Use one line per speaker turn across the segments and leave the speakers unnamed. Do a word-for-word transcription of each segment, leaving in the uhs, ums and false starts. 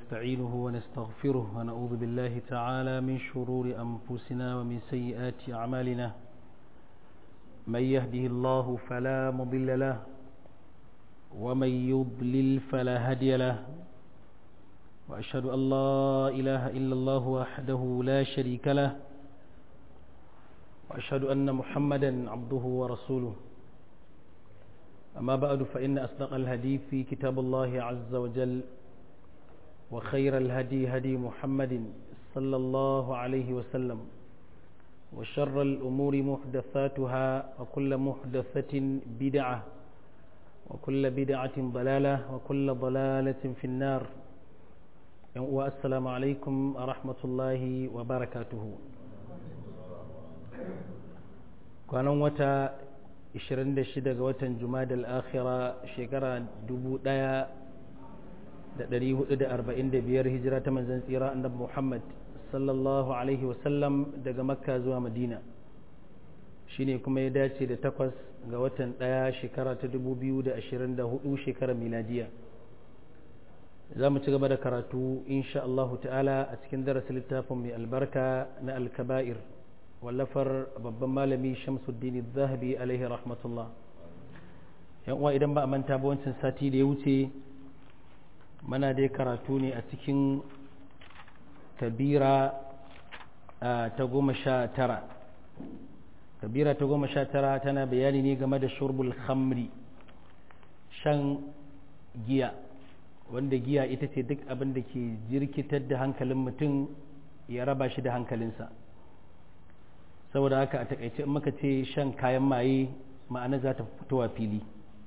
ونستعينه ونستغفره ونعوذ بالله تعالى من شرور أنفسنا ومن سيئات أعمالنا من يهده الله فلا مضل له ومن يضلل فلا هادي له وأشهد أن لا إله إلا الله وحده لا شريك له وأشهد أن محمدا عبده ورسوله أما بعد فإن أصدق الحديث في كتاب الله عز وجل وخير الهدي هدي محمد صلى الله عليه وسلم وشر الأمور محدثاتها وكل محدثة بدعة وكل بدعة ضلالة وكل ضلالة في النار والسلام عليكم ورحمة الله وبركاته كان وتا ishirin da shida ga watan Jumadal Akhira shekara dubu ɗaya da ɗari hudu da arba'in da biyar hijira ta manzon tsira annabi Muhammad sallallahu alaihi wasallam daga Makka zuwa Madina shine kuma ya dace da takwas ga watan ɗaya shekara ta dubu biyu da ashirin da hudu shekarar miladiya za mu ci gaba da karatu insha Allah ta'ala a cikin darasin littafin mai albarka na al-kaba'ir wallafar babban malami Shamsuddin Zahabi alaihi rahmatullah yan uwa idan ba a manta ba wancan sati da ya wuce mana dai karatu ne a cikin kabira ta goma sha tara kabira ta goma sha tara tana bayani ne game da shurbul khamri shan giya wanda giya ita ce duk abin da ke jirkitar da hankalin mutum ya raba shi da hankalinsa saboda haka a takaice in muka ce shan kayan maye ma'ana za ta fitowa fili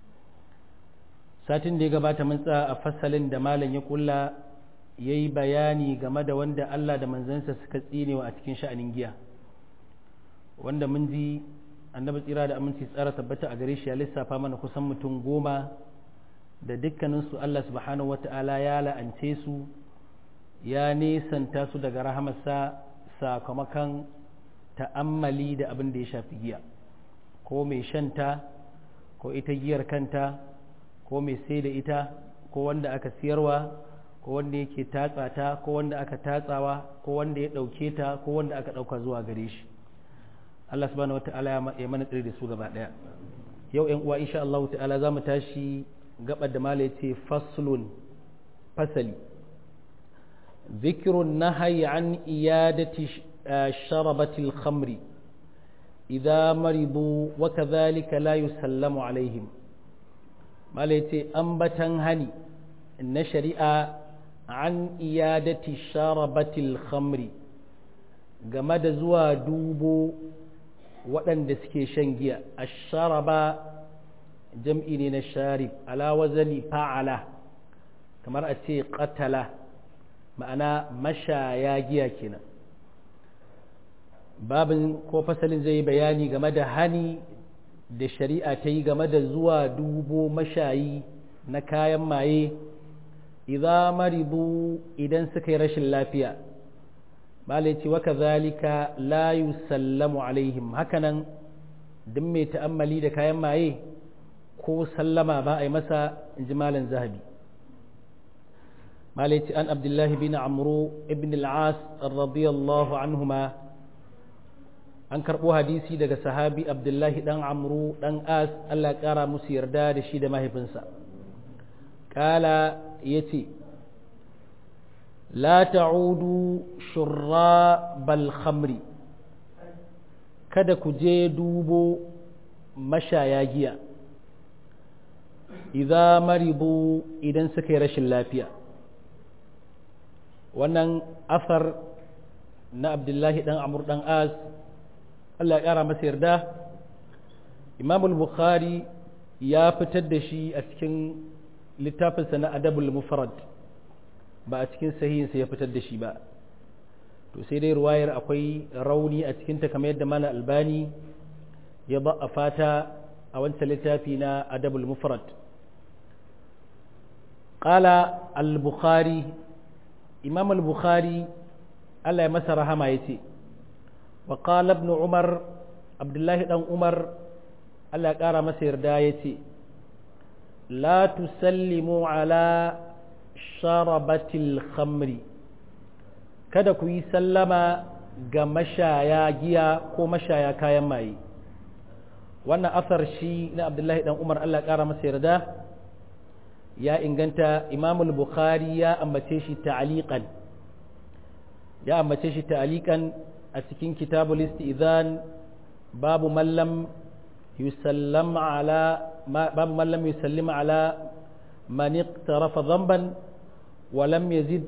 satin da ya gabata mun tsaya a fasalin da malam ya kulla ya yi bayani game da wanda Allah da manzansa suka tsinewa a cikin sha'anin giya wanda mun ji annabi tsira da aminci tsara tabbata a gare shi ya lissafa mana kusan mutum goma da dukkaninsu Allah subhanahu wata'ala ya la'ance su ya nesanta su daga rahamarsa sakamakon ta'ammali da abin da ya shafi giya ko mai shanta ko ita giyar kanta ko mai sai da ita ko wanda aka siyarwa ko wanda yake tatsa ta ko wanda aka tatsawa ko wanda ya ɗauke ta ko wanda aka ɗauka zuwa gare shi Allah subhanahu wata'ala ya mana tsiri da su gaba ɗaya yau ƴan uwa insha Allah ta'ala za mu tashi gabar da mala yace faslun fasali zikrun nahyi an iyadati شربت الخمر إذا مرضوا وكذلك لا يسلم عليهم ما ليتي أنبتا هني النشريء عن إيادة شربت الخمر جمد زوا دوبو وأن دسكي شنجيا الشرب جمعين الشارب على وزن فعل كما رأتي قتل معنى مشى ياجيا كنا babin ko fasalin zai yi bayani game da hani da shari'a ta yi game da zuwa dubo mashayi na kayan maye idza maribu idan suka yi rashin lafiya malai ce waka zalika la yusallamu alaihim hakanan duk mai ta'ammali da kayan maye ko sallama ba a yi masa in ji malin zahabi malai ce an abdullahi bin amru ibn al-as radiyallahu anhuma an karɓo hadisi daga sahabi abdullahi ɗan amru ɗan as Allah ƙara musu yarda da shi da mahaifinsa ƙala ya ce la ta'udu shurra bal khamri kada ku je dubo mashaya giya idza maribu idan suka yi rashin lafiya wannan asar na abdullahi ɗan amru ɗan as Allah ya ƙara masa yarda Imam al-Bukhari ya fitar da shi a cikin littafinsa na Adabul Mufrad ba a cikin sahihinsa ya fitar da shi ba to sai dai ruwayar akwai rauni a cikinta kamar yadda mana albani ya ba a fata a wancan littafi na Adabul Mufrad qala al-Bukhari Imam al-Bukhari Allah ya masa rahama yace وقال ابن عمر عبد الله بن عمر الله قال مسير دايتي لا تسلموا على sharabatil khamri kada ku yi sallama ga mashaya giya ko mashaya kayan maye wannan asar shi na Abdullahi dan Umar Allah ƙara masa yarda ya inganta Imam al-Bukhari ya ambace shi ta'liqan ya ambace shi ta'liqan a cikin kitabul istizan babu man lam yusallam ala babu man lam yusallim ala man iqtarafa dhanban wa lam yazid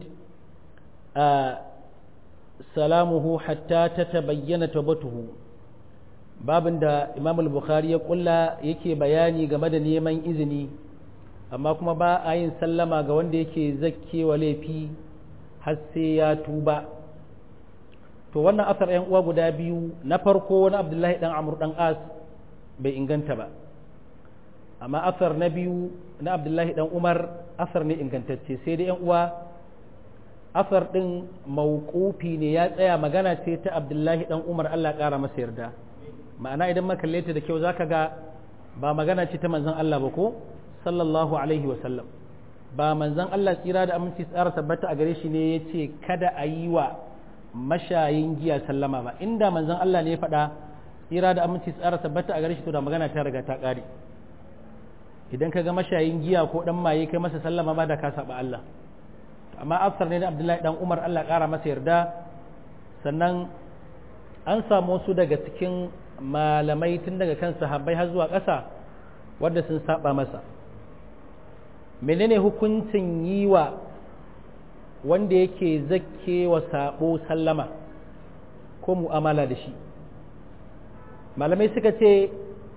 salamuhu hatta tatabayyana tawbatuhu babin da Imam al-Bukhari ya kulla yake bayani game da neman izini amma kuma ba a yin sallama ga wanda yake zakkewa laifi har sai ya tuba to wannan asar ɗan uwa guda biyu na farko wani Abdullahi dan Amr dan As bai inganta ba amma asar na biyu na Abdullahi dan Umar asar ne ingantacce sai dai ɗan uwa asar ɗin mauqufi ne ya tsaya magana ce ta Abdullahi dan Umar Allah ƙara masa yarda ma'ana idan maka kalle ta da kyau zaka ga ba magana ce ta manzon Allah ba ko sallallahu alaihi wa sallam ba manzon Allah tsira da aminci tsara tabbata a gare shi ne yace kada a yi wa mashayin giya sallama ba inda manzon Allah ne ya faɗa tsira da aminci tsara tabbata a gare shi to da magana ta riga ta ƙare idan ka ga mashayin giya ko dan maye kai masa sallama ba da ka saba Allah amma afsar ne na Abdullahi dan Umar Allah ƙara masa yarda sannan an samu su daga cikin malamai tun daga kan sahabbai har zuwa ƙasa wanda sun saba masa menene hukuncin yi wa wanda yake zakke wa sabo sallama ko mu'amala da shi malamai suka ce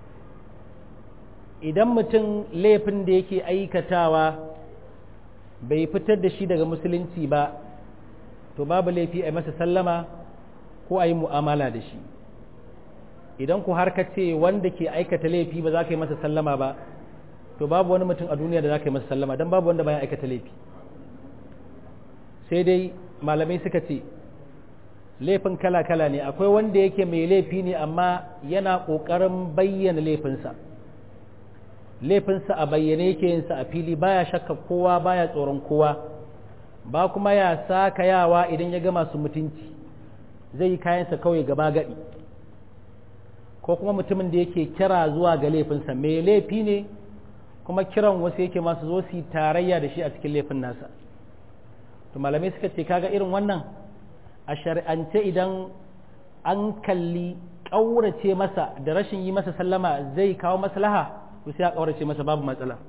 idan mutum laifin da yake aikatawa bai fitar da shi daga musulunci ba to babu laifi a masa sallama ko a yi mu'amala da shi idan ku har ka ce wanda ke aikata laifi ba za ka yi masa sallama ba to babu wani mutum a duniya da za ka yi masa sallama don babu wanda bayan aikata laifi sai dai malamai suka ce laifin kala-kala ne akwai wanda yake mai laifi ne amma yana ƙoƙarin bayyana laifinsa laifinsa a bayyane yake yinsa a fili baya shakka kowa baya tsoron kowa ba kuma ya saka yawa idan ya ga masu mutunci zai yi kayansa kawai gaba gaɗi ko kuma mutumin da yake kira zuwa ga laifinsa mai laifi ne kuma kiran wasu yake masu zo su yi tarayya da shi a cikin laifin nasa to malamai suka ce kaga irin wannan a shari'ance idan an kalli ƙaurace masa da rashin yi masa sallama zai kawo maslaha to sai a ƙaurace masa babu matsala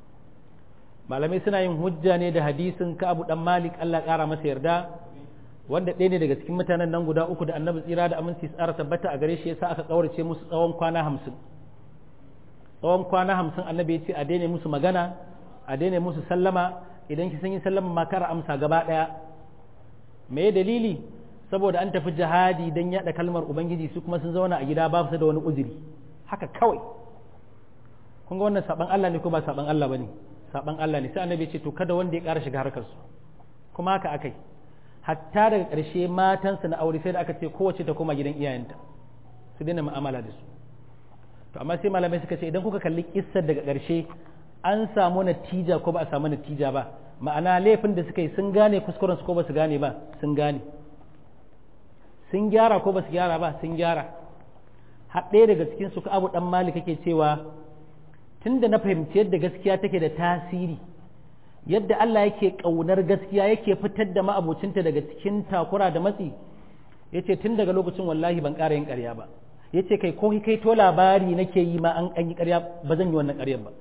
malamai suna yin hujja ne da hadisin ka abu dan malik Allah ƙara masa yarda wanda ɗaya ne daga cikin mutanen nan guda uku da annabi tsira da aminci tsara tabbata a gare shi yasa aka ƙaurace musu tsawon kwana hamsin tsawon kwana hamsin annabi ya ce a daina musu magana a daina musu sallama idan ki san yi sallama ma kar amsa gaba ɗaya me dalili saboda an tafi jihadi don yaɗa kalmar ubangiji su kuma sun zauna a gida ba su da wani uzuri haka kawai kun ga wannan saban Allah ne ko ba saban Allah bane saban Allah ne sai annabi ya ce to kada wanda ya ƙara shiga harkar su kuma haka akai hatta daga ƙarshe matansa na aure sai da aka ce kowace ta koma gidan iyayenta su daina mu'amala da su to amma sai malamai suka ce idan kuka kalli kissar daga ƙarshe an samu natija ko ba a samu natija ba ma'ana laifin da suka yi sun gane kuskuren su ko ba su gane ba sun gane sun gyara ko ba su gyara ba sun gyara har ɗaya daga cikin su ka abu dan malik kake cewa tunda na fahimci yadda gaskiya take da tasiri yadda Allah yake ƙaunar gaskiya yake fitar da ma'abocinta daga cikin takura da matsi yace tun daga lokacin wallahi ban ƙara yin ƙarya ba yace kai ko kai to labari nake yi ma an yi ƙarya ba zan yi wannan ƙaryar ba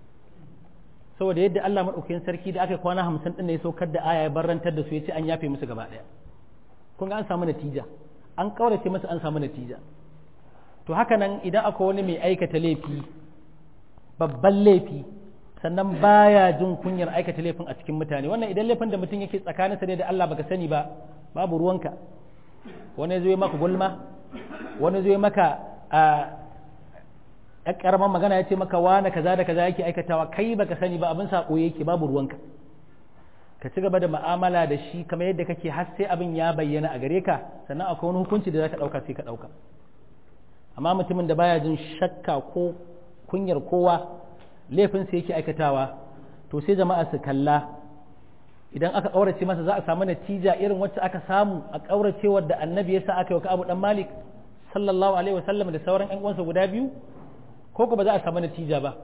saboda yadda Allah madaukakin sarki da aka kwana hamsin din ne ya saukar da aya ya barrantar da su yace an yafe musu gaba ɗaya kun ga an samu natija an kaurace musu an samu natija to haka nan idan akwai wani mai aikata laifi babban laifi sannan baya jin kunyar aikata laifin a cikin mutane wannan idan laifin da mutum yake tsakaninsa ne da Allah baka sani ba babu ruwanka wani zai maka gulma wani zai maka a ɗan ƙaramin magana ya ce maka wani kaza da kaza yake aikatawa kai baka sani ba abin saƙo yake babu ruwanka ka ci gaba da mu'amala da shi kamar yadda kake har sai abin ya bayyana a gare ka sannan akwai wani hukunci da za ka ɗauka sai ka ɗauka amma mutumin da baya jin shakka ko kunyar kowa laifinsa yake aikatawa to sai jama'a su kalla idan aka ƙaurace masa za a samu natija irin wacce aka samu a ƙauracewar da annabi ya sa aka yi wa Ka'ab dan Malik sallallahu alaihi wasallam da sauran ƴan uwansa guda biyu ko ko ba za a samu natija ba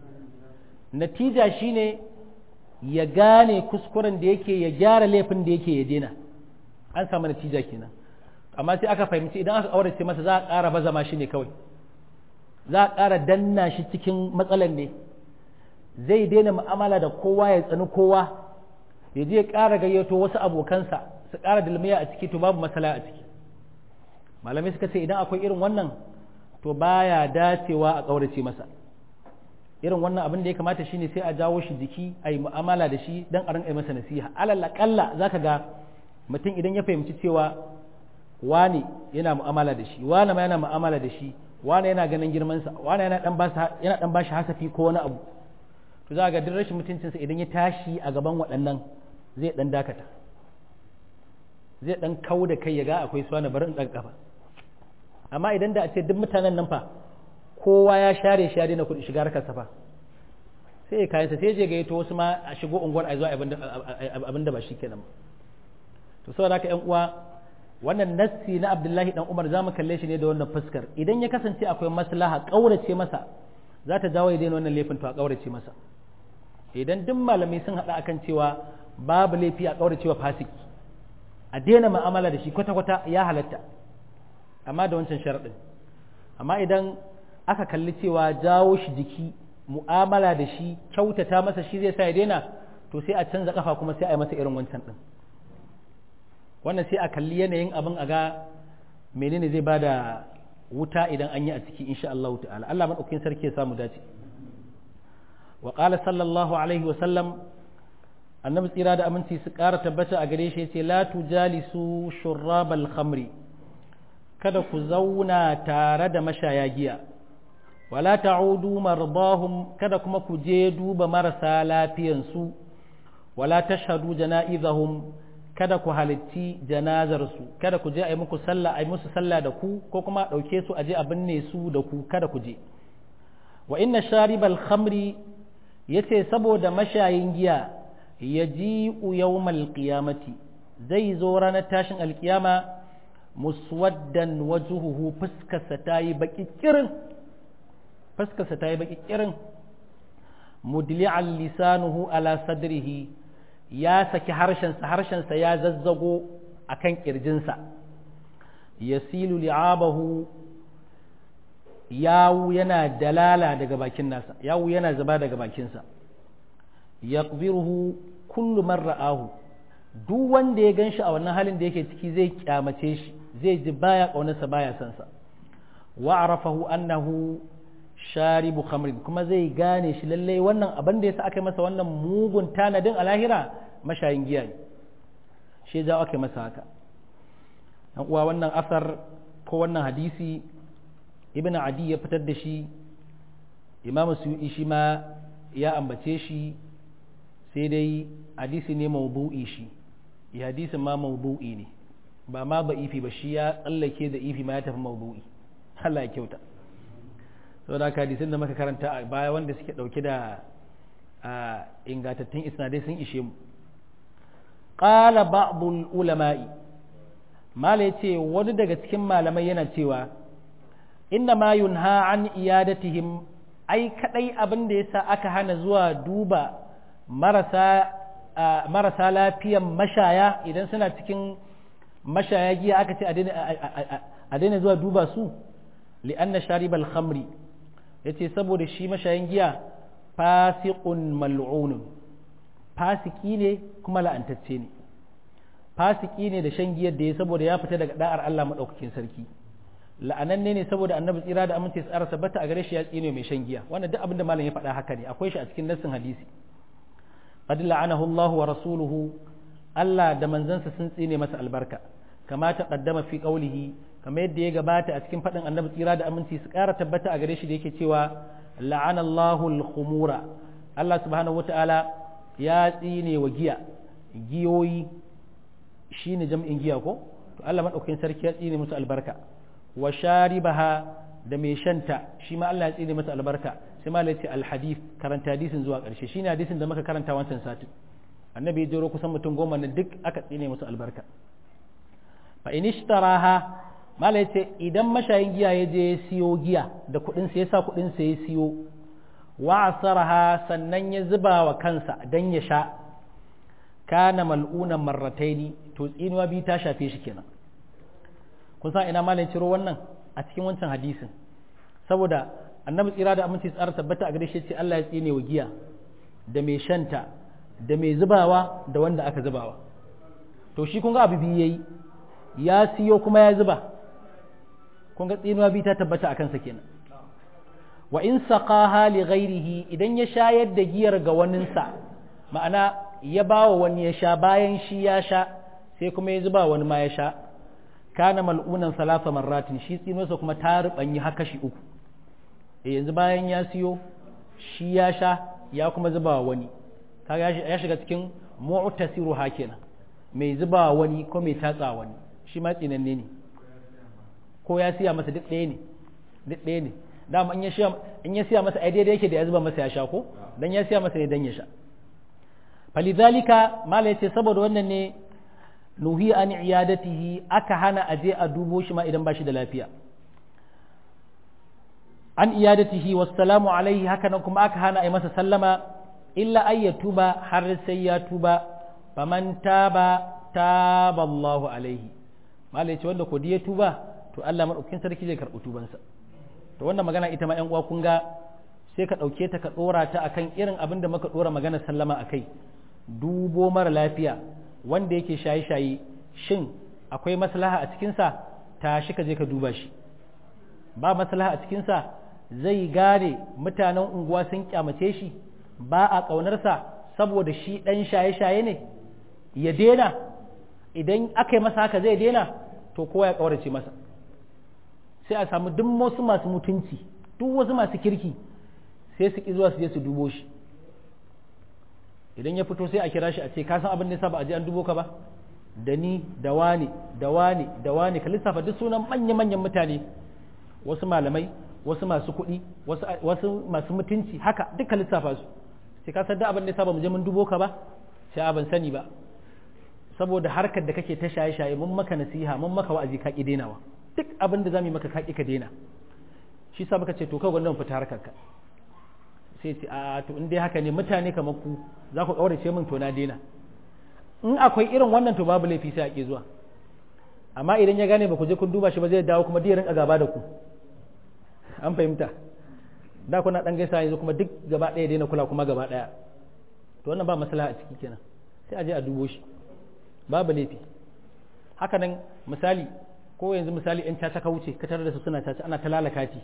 natija shine ya gane kuskuren da yake ya gyara laifin da yake ya daina an samu natija kenan amma sai aka fahimci idan aka ƙaurace masa za a ƙara bazama shi ne kawai za a ƙara danna shi cikin matsalan ne zai daina mu'amala da kowa ya tsani kowa ya je ya ƙara gayyato wasu abokansa su ƙara dalmiya a ciki to babu matsala a ciki malamai suka ce idan akwai irin wannan to baya dacewa a ƙaurace masa irin wannan abin da ya kamata shine sai a jawo shi jiki a yi mu'amala da shi don a rinƙa masa nasiha alal aƙalla za ka ga mutum idan ya fahimci cewa wane yana mu'amala da shi wane ma yana mu'amala da shi wane yana ganin girmansa wane yana ɗan ba shi hasafi ko wani abu to za ga duk rashin mutuncinsa idan ya tashi a gaban waɗannan zai ɗan dakata zai ɗan kau da kai ya ga akwai suwa na bari in ɗan ƙafa amma idan da a ce duk mutanen nan fa kowa ya share shi ya daina kuɗi shiga harkarsa fa sai ya kayansa sai je gayyato wasu ma a shigo unguwar a zuwa abin da ba shi kenan to saboda haka ƴan uwa wannan nassi na Abdullahi dan Umar zamu kalle shi ne da wannan fuskar idan ya kasance akwai maslaha kaurace masa za ta jawo ya daina wannan laifin to a kaurace masa idan duk malamai sun haɗa akan cewa babu laifi a kaurace wa fasiki a daina mu'amala da shi kwata-kwata ya halatta amma da wancan sharaɗin amma idan aka kalli cewa jawo shi jiki mu'amala da shi kyautata masa shi zai sa ya daina to sai a canza kafa kuma sai a yi masa irin wancan ɗin wannan sai a kalli yanayin abin a ga menene zai bada wuta idan an yi a ciki insha Allah ta'ala Allah madaukakin sarki ya samu dace wa qala sallallahu alaihi wa sallam annabi tsira da aminci su ƙara tabbata a gare shi yace la tujalisu shurrabal khamri kada ku zauna tare da mashaya giya wala ta'udu mardahum kada kuma ku je duba marasa lafiyan su wala tashhadu janaizahum kada ku halitti janazarsu kada ku je a yi muku sallah a yi musu sallah da ku ko kuma ɗauke su a je a binne su da ku kada ku je wa inna sharibal khamri yace saboda mashayin giya yaji'u yawmal qiyamati zai zo ranar tashin alkiyama muswaddan wajhuhu fuskarsa tayi baki kirin fuskarsa tayi baki kirin mudli'an lisanuhu ala sadrihi ya saki harshensa harshensa ya zazzago a kan ƙirjinsa ya silu li'abahu yawu yana dalala daga bakin nasa yawu yana zuba daga bakinsa ya ƙziruhu kullu man ra'ahu duk wanda ya gan shi a wannan halin da yake ciki zai kyamace shi zai ji baya ƙaunarsa baya son sa wa arafahu annahu sharibu khamrin kuma zai gane shi lallai wannan abin da yasa aka yi masa wannan mugun tanadin a lahira mashayin giya ne shi ya aka yi masa haka dan uwa wannan asar ko wannan hadisi ibn adi ya fitar da shi imam suyuti shi ma ya ambace shi sai dai hadisi ne mawdu'i shi ya hadisin ma mawdu'i ne ba ma ba ifi ba shi ya tsallake da ifi ma ya tafi mawdu'i Allah ya kyauta saboda haka hadisin da muka karanta a baya wanda suke dauke da ingantattun isnadai sun ishe mu qala ba'dul ulama'i mala yace wani daga cikin malamai yana cewa inna ma yunha an iyadatihim ai kadai abin da yasa aka hana zuwa duba marasa marasa lafiyan mashaya idan suna cikin mashaya giya aka ce a daina zuwa duba su li'anna sharibal khamri yace saboda shi mashayin giya fasiqun mal'unun fasiki ne kuma la'antacce ne fasiki ne da shan giyar da ya saboda ya fita daga da'ar Allah madaukakin sarki la'ananne ne saboda annabi tsira da aminci tsara sabbata a gare shi ya tsine mai shan giya wannan duk abin da malam ya faɗa haka ne akwai shi a cikin nassin hadisi qad la'anahu Allah wa rasuluhu Allah da manzansa sun tsine masa albarka kama ta qaddama fi qawlihi kama yadda ya gabata a cikin faɗin annabi tsira da aminci su ƙara tabbata a gare shi da yake cewa la'ana Allahu al-khumura Allah subhanahu wata'ala ya tsine wa giya giyoyi shine jam'in giya ko to Allah madaukakin sarki ya tsine musu albarka wa sharibaha da mai shanta shi ma Allah ya tsine masa albarka sai ma lati al-hadith karanta hadisin zuwa ƙarshe shine hadisin da muka karanta wancan satin annabi ya jero kusan mutum goma na duk aka tsine musu albarka fa in ishtaraha mala yace idan mashayin giya ya je ya siyo giya da kuɗin sa yasa kuɗin sa ya siyo wa asaraha sannan ya zuba wa kansa dan ya sha kana mal'unan marrataini to tsinuwa bi ta shafe shi kenan kun san ina malam ciro wannan a cikin wancan hadisin saboda annabi tsira da aminci tsara tabbata a gare shi ce Allah ya tsine wa giya da mai shanta da mai zubawa da wanda aka zubawa to shi kun ga abu biyu yayi ya siyo kuma ya zuba kun ga tsinuwa bi ta tabbata a kansa kenan wa in saqaha li ghairihi idan ya shayar da giyar ga waninsa ma'ana ya bawa wani ya sha bayan shi ya sha sai kuma ya zuba wani ma ya sha kana mal'unan salasa marratin shi tsinuwarsa kuma ta rubanyi haka shi uku e yanzu bayan ya siyo shi ya sha ya kuma zuba wani kaga ya shiga cikin mu'tasiru hakina mai zuba wani ko mai tatsa wani shi ma tsinanne ne ko ya siya masa duk ɗaya ne duk ɗaya ne dama in ya siya in ya siya masa ai daidai yake da ya zuba masa ya sha ko dan ya siya masa ne dan ya sha falidhalika mala yace saboda wannan ne nuhi an iyadatihi aka hana aje a dubo shi ma idan ba shi da lafiya an iyadatihi wassalamu alaihi haka nan kuma aka hana a yi masa sallama illa ay yatuba har sai ya tuba faman taba taba Allahu alaihi malai ce wanda ko ya tuba to Allah madaukakin sarki zai karɓi tubansa to wannan magana ita ma ƴan uwa kun ga sai ka ɗauke ta ka ɗora ta akan irin abin da muka ɗora magana sallama akai dubo mara lafiya wanda yake shaye-shaye shin akwai maslaha a cikinsa tashi ka je ka duba shi ba maslaha a cikinsa zai gane mutanen unguwa sun kyamace shi ba a ƙaunarsa saboda shi ɗan shaye-shaye ne ya dena idan aka yi masa haka zai dena to kowa ya ƙaurace masa sai a samu duk wasu masu mutunci duk wasu masu kirki sai su ƙi zuwa su je su dubo shi idan ya fito sai a kira shi a ce ka san abin da yasa ba a je an dubo ka ba da ni da wani da wani da wani ka lissafa duk sunan manya-manyan mutane wasu malamai wasu masu kuɗi wasu masu mutunci haka duka lissafa su sai ka san da abin da yasa ba mu je mun dubo ka ba sai ban sani ba saboda harkar da kake ta shaye-shaye mun maka nasiha mun maka wa'azi ka ki denawa duk abin da zamu yi maka ka ki ka dena shi sa muka ce to kai gwanda mu fita harkar ka sai ce a to in dai haka ne mutane kamar ku za ku kaurace min to na dena in akwai irin wannan to babu laifi sai a ke zuwa amma idan ya gane ba ku je kun duba shi ba zai dawo kuma da rinka gaba da ku an fahimta da kuna dan gaisa yanzu kuma duk gaba ɗaya daina kula kuma gaba ɗaya to wannan ba maslaha a ciki kenan sai a je a dubo shi babu laifi haka nan misali ko yanzu misali yan caca ka wuce ka tarar da su suna caca ana ta lalakati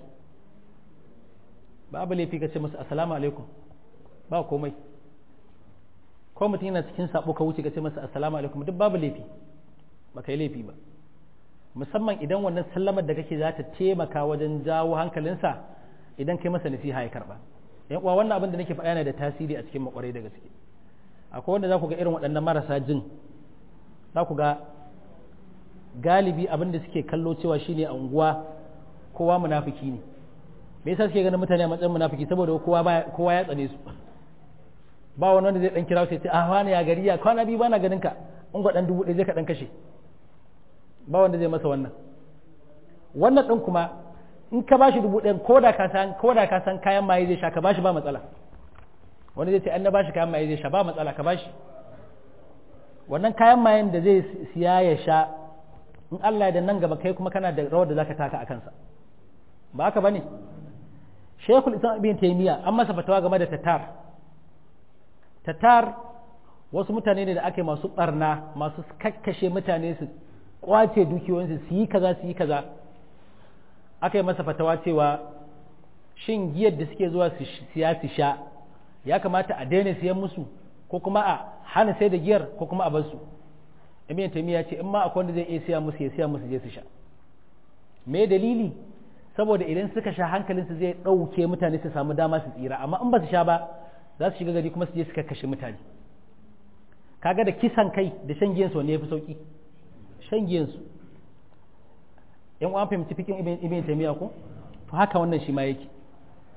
babu laifi ka ce musu assalamu alaikum ba komai ko mutum yana cikin sabo ka wuce ka ce masa assalamu alaikum duk babu laifi ba kai laifi ba musamman idan wannan sallamar da kake za ta taimaka wajen jawo hankalinsa idan kai masa nasiha ya karba yan uwa wannan abin da nake faɗa yana da tasiri a cikin makwarai da gaske akwai wanda za ku ga irin waɗannan marasa jin za ku ga galibi abin da suke kallo cewa shine a unguwa kowa munafiki ne me yasa suke ganin mutane a matsayin munafiki saboda kowa kowa ya tsane su ba wani wanda zai dan kira sai ce ah wani ya gari ya kwana biyu bana ganin ka in ga dan dubu ɗaya zai ka dan kashe ba wanda zai masa wannan wannan din kuma in ka bashi dubu ɗaya ko da ka san ko da ka san kayan maye zai sha ka bashi ba matsala wanda zai ce an na bashi kayan maye zai sha ba matsala ka bashi wannan kayan mayen da zai siya ya sha in Allah ya da nan gaba kai kuma kana da rawar da zaka taka a kansa ba haka bane Sheikhul Islam Ibn Taymiyyah an masa fatawa game da tatar tatar wasu mutane ne da ake masu barna masu kakkashe mutane su kwace dukiyoyinsu su yi kaza su yi kaza aka yi masa fatawa cewa shin giyar da suke zuwa su siya su sha ya kamata a daina siyan musu ko kuma a hana sai da giyar ko kuma a bar su Ibn Taymiyyah ce in ma akwai wanda zai iya siya musu ya siya musu je su sha me dalili saboda idan suka sha hankalinsu zai ɗauke mutane su samu dama su tsira amma in ba su sha ba za su shiga gari kuma su je su kashe mutane kaga da kisan kai da shan giyansu wanne ya fi sauki shan giyansu yan uwan fahimci fikin Ibn Taymiyyah ko to haka wannan shi ma yake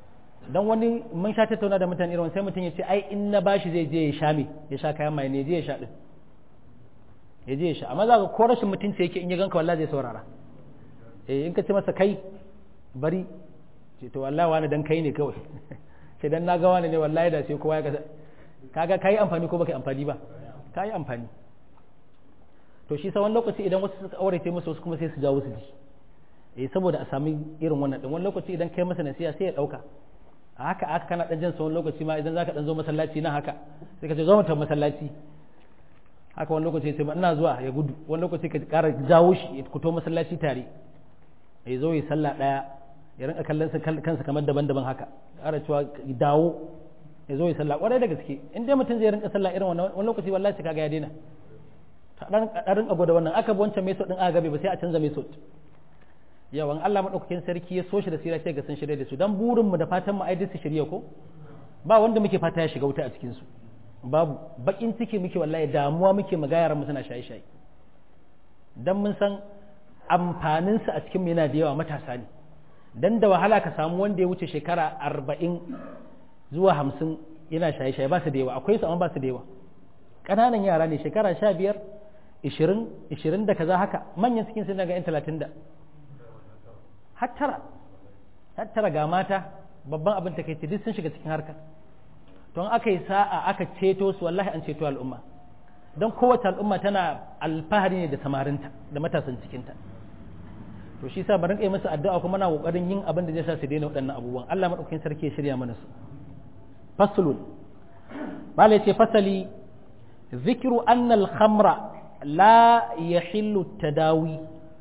dan wani mun sha tattauna da mutane irin sai mutum ya ce ai in na bashi zai je ya sha me ya sha kayan mai ne je ya sha din ya je ya sha amma za ka ko rashin mutunci yake in ya ganka wallahi zai saurara eh in ka ce masa kai bari ce to wallahi wani dan kai ne kawai sai dan na ga wani ne wallahi da sai kowa ya ga kaga kai amfani ko baka amfani ba kai amfani to shi sa wani lokaci idan wasu suka aure sai musu wasu kuma sai su jawo su ji eh saboda a sami irin wannan din wani lokaci idan kai masa nasiha sai ya dauka a haka aka kana dan jin sa wani lokaci ma idan zaka dan zo masallaci nan haka sai ka ce zo mu tafi masallaci haka wani lokaci sai ina zuwa ya gudu wani lokaci ka ƙara jawo shi ya fito masallaci tare ya zo ya sallah daya ya rinka kallon sa kansa kamar daban-daban haka ƙara cewa dawo ya zo ya sallah kwarai da gaske in dai mutum zai rinka sallah irin wannan wani lokaci wallahi sai kaga ya daina dan rinka gwada wannan aka bi wancan method din aka gabe ba sai a canza method yawan Allah madaukakin sarki ya so shi da sira sai ga sun shirye da su dan burin mu da fatan mu ai su shirye ko ba wanda muke fata ya shiga wuta a cikin su babu bakin ciki muke wallahi damuwa muke magayaran mu suna shaye-shaye dan mun san amfanin su a cikin mu yana da yawa matasa ne dan da wahala ka samu wanda ya wuce shekara arba'in zuwa hamsin yana shaye-shaye ba su da yawa akwai su amma ba su da yawa ƙananan yara ne shekara sha biyar ishirin ishirin da kaza haka manyan cikin sun daga yan talatin da hattara hattara ga mata babban abin ta kai duk sun shiga cikin harkar don aka yi sa'a aka ceto su wallahi an ceto al'umma don kowace al'umma tana alfahari ne da samarinta da matasan cikinta to shi sa barin kai musu addu'a kuma na kokarin yin abin da zai sa su daina waɗannan abubuwan Allah madaukakin sarki ya shirya mana su faslun bala yace fasali zikru anna al-khamra la yahillu tadawi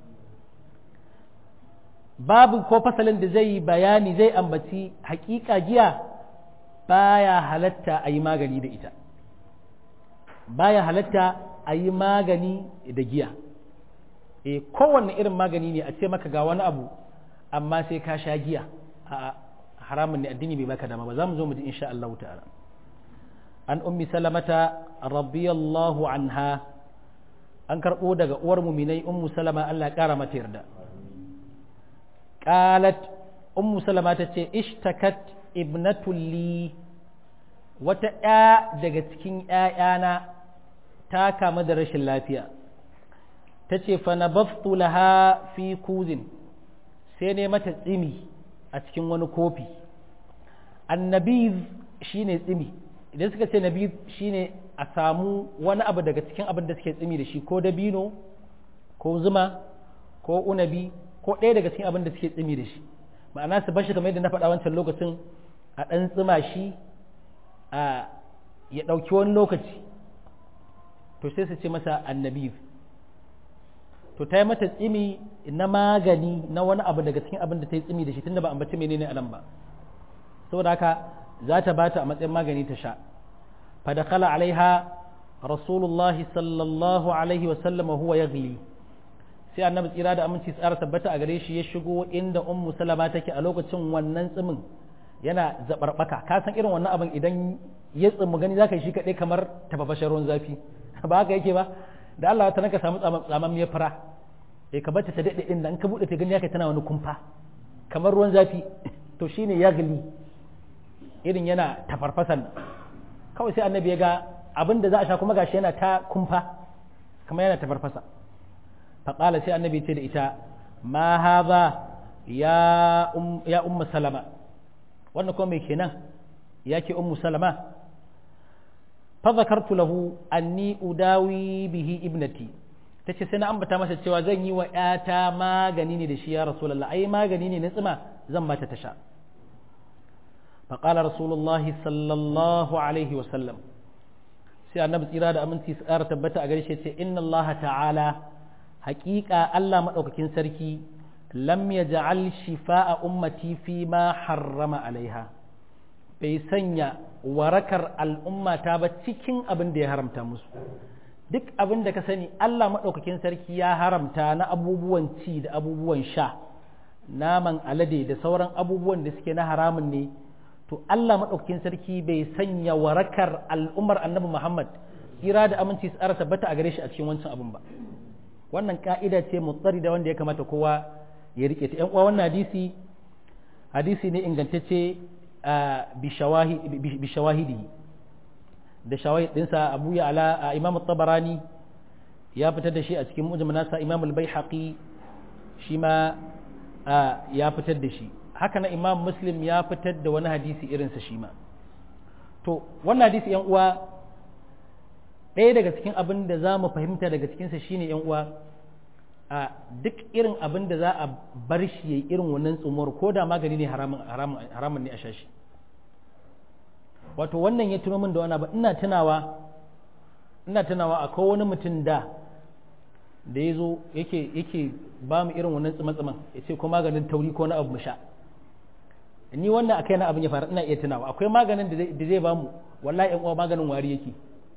babu ko fasalin da zai bayani zai ambaci hakika giya baya halatta a yi magani da ita baya halatta a yi magani da giya e kowanne irin magani ne a ce maka ga wani abu amma sai ka sha giya a haramun ne addini bai baka dama ba za mu zo mu ji insha Allah ta'ala an ummi salamata radiyallahu anha an karbo daga uwar muminai ummu salama Allah ya kara mata yarda qalat ummu salama tace ishtakat ibnatul li wata ya daga cikin ƴaƴana ta kama da rashin lafiya tace fa nabaftu laha fi kuzin sai ne mata tsimi a cikin wani kofi annabiz shine tsimi idan suka ce nabiz shine a samu wani abu daga cikin abin da suke tsimi da shi ko dabino ko zuma ko unabi ko ɗaya daga cikin abin da suke tsimi da shi ma'ana su bashi kamar yadda na faɗa wancan lokacin a ɗan tsima shi a ya ɗauki wani lokaci to sai su ce masa annabi to ta yi mata tsimi na magani na wani abu daga cikin abin da ta yi tsimi da shi tunda ba ambaci menene a nan ba saboda haka za ta bata a matsayin magani ta sha fadakala alaiha rasulullahi sallallahu alaihi wasallam huwa yaghli sai annabi tsira da aminci tsara tabbata a gare shi ya shigo inda ummu salama take a lokacin wannan tsimin yana zabarbaka ka san irin wannan abin idan ya tsimu gani zaka yi shi kadai kamar tafafashin ruwan zafi ba haka yake ba da Allah ta naka samu tsaman ya fara eh ka bata ta dade din nan ka bude ta gani yake tana wani kumfa kamar ruwan zafi to shine yaghli irin yana tafarfasan kawai sai annabi ya ga abin da za a sha kuma gashi yana ta kumfa kamar yana tafarfasa faƙala sai annabi ce da ita ma haza ya um ya ummu salama wannan kuma me kenan yake ummu salama fa zakartu lahu anni udawi bihi ibnati tace sai na ambata masa cewa zan yi wa ƴata magani ne da shi ya rasulullah ai magani ne na tsima zan mata ta sha فقال رسول الله صلى الله عليه وسلم sai annabi tsira da aminci su ƙara tabbata a gare shi ce inna Allah ta'ala haƙiƙa Allah maɗaukakin sarki lam yaj'al shifa'a ummati fi ma harrama alaiha bai sanya warakar al'ummata ba cikin abin da ya haramta musu duk abin da ka sani Allah maɗaukakin sarki ya haramta na abubuwan ci da abubuwan sha naman alade da sauran abubuwan da suke na haramun ne to Allah maɗaukakin sarki bai sanya warakar al'ummar annabi Muhammad kira da aminci tsara tabbata a gare shi a cikin wancan abin ba wannan ka'ida ce mutsari da wanda ya kamata kowa ya rike ta ƴan uwa wannan hadisi hadisi ne ingantacce bi shawahidihi da shawahid dinsa Abu Ya'la Imam at-Tabarani ya fitar da shi a cikin Mu'jam nasa Imam al-Baihaqi shi ma ya fitar da shi haka na Imam Muslim ya fitar da wani hadisi irinsa shi ma to wannan hadisi yan uwa ɗaya daga cikin abin da za mu fahimta daga cikinsa shine yan uwa a duk irin abin da za a bar shi ya irin wannan tsumor ko da magani ne haramun ne a shashi wato wannan ya tuno min da wani abu ina tunawa ina tunawa akwai wani mutum da da ya zo yake yake ba mu irin wannan tsima-tsiman ya ce ko maganin tauri ko na abu mu sha ni wannan akai na abin ya faru ina iya tunawa akwai maganin da zai ba mu wallahi yan uwa maganin wari yake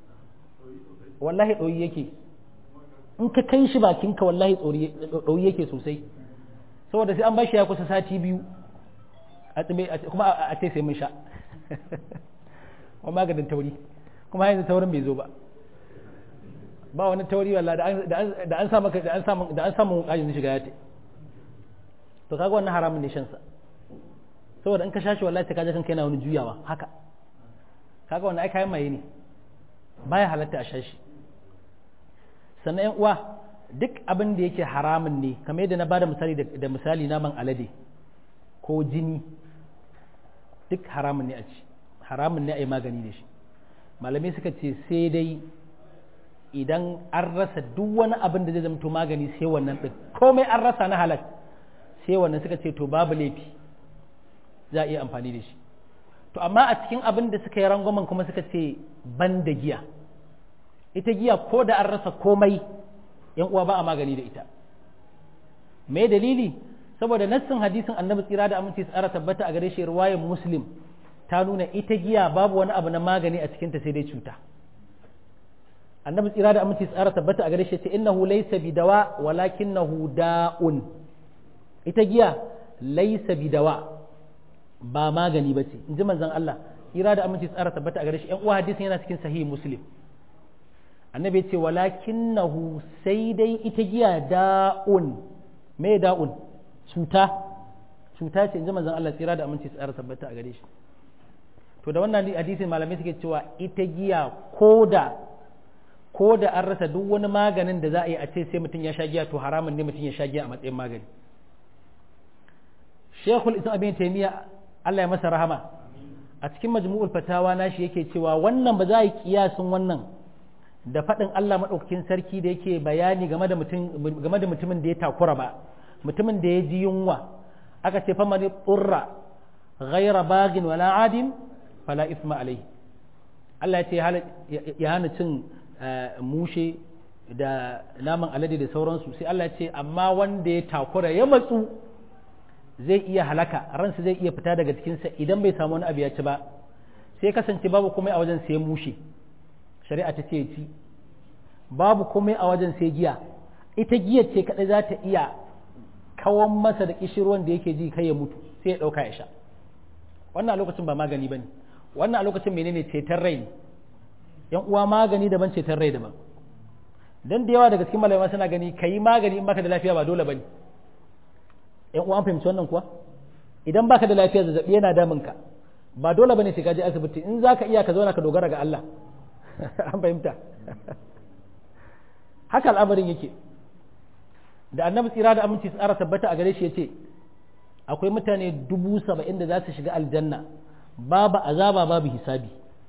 wallahi ɗoyi yake in ka kai shi bakinka wallahi ɗoyi yake sosai saboda sai an bashi ya kusa sati biyu kuma a ce sai mun sha wa maganin tauri kuma yanzu taurin bai zo ba ba wani tauri walla da an sa maka da an samu da an samu ajin shiga ya te to kaga wannan haramun ne shan sa saboda in ka shashi wallahi sai kaje kanka yana wani juyawa haka kaga wannan ai kayan maye ne baya halatta a shashi sannan yan uwa duk abin da yake haramun ne kamar yadda na bada misali da misali naman alade ko jini duk haramun ne a ci haramun ne a yi magani da shi malamai suka ce sai dai idan an rasa duk wani abin da zai zamto magani sai wannan ɗin komai an rasa na halal sai wannan suka ce to babu laifi za a iya amfani da shi to amma a cikin abin da suka yi rangwamen kuma suka ce ban da giya ita giya ko da an rasa komai yan uwa ba a magani da ita me dalili saboda nassin hadisin annabi tsira da aminci tsara tabbata a gare shi riwayar muslim ta nuna ita giya babu wani abu na magani a cikinta sai dai cuta annabi tsira da aminci tsara tabbata a gare shi ce innahu laysa bidawa walakinahu da'un ita giya laysa bidawa ba magani bace inji manzon Allah tsira da aminci tsara tabbata a gare shi yan uwa hadisin yana cikin sahih muslim annabi ya ce walakinahu sai dai ita giya da'un me da'un cuta cuta ce inji manzon Allah tsira da aminci tsara tabbata a gare shi to da wannan hadisin malamai suke cewa ita giya koda ko da an rasa duk wani maganin da za a yi a ce sai mutum ya sha giya to haramun ne mutum ya sha giya a matsayin magani Sheikhul Islam Ibn Taymiyyah Allah ya masa rahama a cikin majmu'ul fatawa nashi yake cewa wannan ba za a yi kiyasin wannan da faɗin Allah madaukakin sarki da yake bayani game da mutum game da mutumin da ya takura ba mutumin da ya ji yunwa aka ce faman qurra ghayra bagin wala adin fala isma alai Allah ya ce ya hana cin mushe da naman alade da sauransu sai Allah ya ce amma wanda ya takura ya matsu zai iya halaka ransa zai iya fita daga cikinsa idan bai samu wani abu ya ci ba sai kasance babu komai a wajen sai mushe shari'a ta ce ci babu komai a wajen sai giya ita giya ce kadai za ta iya kawan masa da kishirwan da yake ji kai ya mutu sai ya dauka ya sha wannan a lokacin ba magani bane wannan a lokacin menene ceton rai ne yan uwa magani daban ceton rai daban dan da yawa daga cikin malamai suna gani kayi magani in baka da lafiya ba dole bane yan uwa an fahimci wannan kuwa idan baka da lafiya zazzabi yana damun ka ba dole bane sai ka je asibiti in zaka iya ka zauna ka dogara ga Allah an fahimta haka al'amarin yake da annabi tsira da aminci tsara tabbata a gare shi yace akwai mutane dubu saba'in da za su shiga aljanna babu azaba babu hisabi